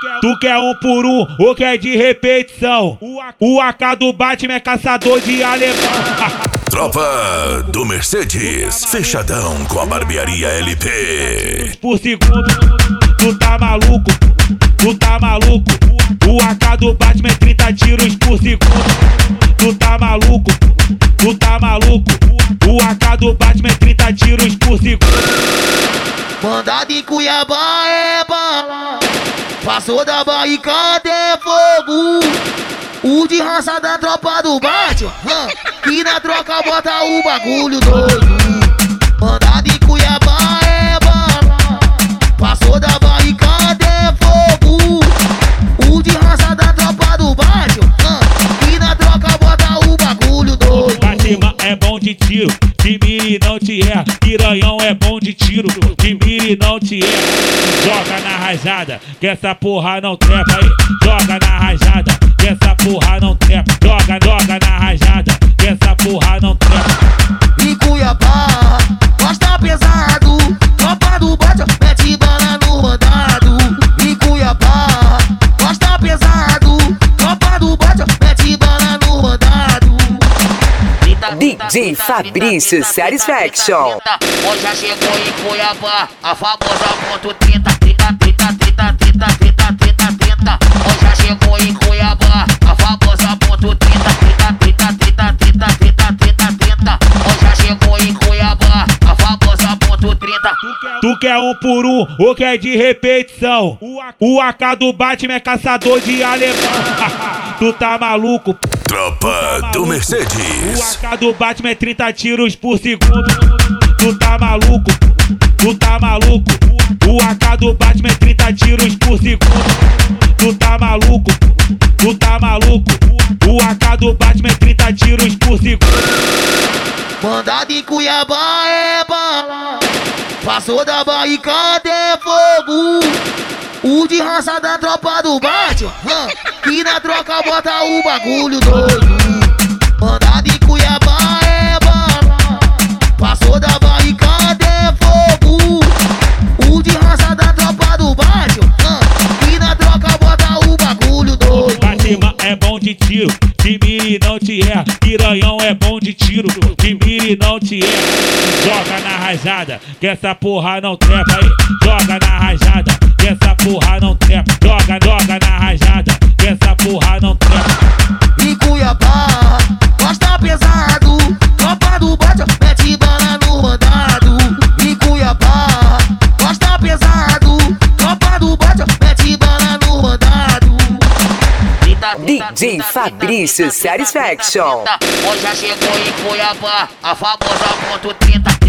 Tu quer um por um ou quer de repetição? O AK do Batman é caçador de alemão. Tropa do Mercedes, fechadão com a barbearia LP. Por segundo, tu tá maluco, tu tá maluco. O AK do Batman é 30 tiros por segundo. Tu tá maluco, tu tá maluco. O AK do Batman é 30 tiros por segundo. Mandado em Cuiabá é bala, passou da barricada é fogo. O de raça da tropa do Batman, e na troca bota o bagulho doido. Mandado em Cuiabá é bala, passou da barricada é fogo. O de raça da tropa do Batman, e na troca bota o bagulho doido. Batman é bom de tiro, de mira e não te erra. Piranhão é bom de tiro, de mira e não te erra. Joga na rajada, que essa porra não trepa aí. Joga na rajada, que essa porra não trepa. Joga na rajada, que essa porra não trepa. Em Cuiabá, gosta pesado, tropa do Batman mete bala no rodado. Em Cuiabá, gosta pesado, tropa do Batman mete bala no rodado. DJ Fabrício Satisfaction. Hoje já chegou em Cuiabá, a famosa ponto 30, 30, 30, 30, 30, 30, 30, 30. Hoje já chegou em Cuiabá, a famosa ponto 30, 30, 30, 30, 30, 30, 30, 30. Hoje já chegou em Cuiabá, a famosa ponto 30. Tu quer um por um ou quer de repetição? O AK do Batman é caçador de alemão. Tu tá maluco? Tropa do Mercedes. O AK do Batman é 30 tiros por segundo. Tu tá maluco? Tu tá maluco? O AK do Batman é 30 tiros por segundo. Tu tá maluco? Tu tá maluco? O AK do Batman é 30 tiros por segundo. Mandado em Cuiabá é bala, passou da barricada é fogo. O de raça da tropa do Batman, e na troca bota o bagulho doido. Mandado em Cuiabá é bala, passou da barricada é fogo. O de raça da tropa do Batman, e na troca bota o bagulho doido. Batman é bom de tiro, de mira e não te erra. Piranhão é bom de tiro, de mira e não te erra. Joga na rajada, que essa porra não trepa aí. Joga na rajada, que essa porra não trepa. Joga na rajada, que essa porra não trepa. Em Cuiabá, gosta pesado, tropa do Batman mete bala no rodado. Em Cuiabá, gosta pesado, tropa do Batman mete bala no rodado. DJ Fabrício Satisfaction. Hoje já chegou em Cuiabá, a famosa ponto 30.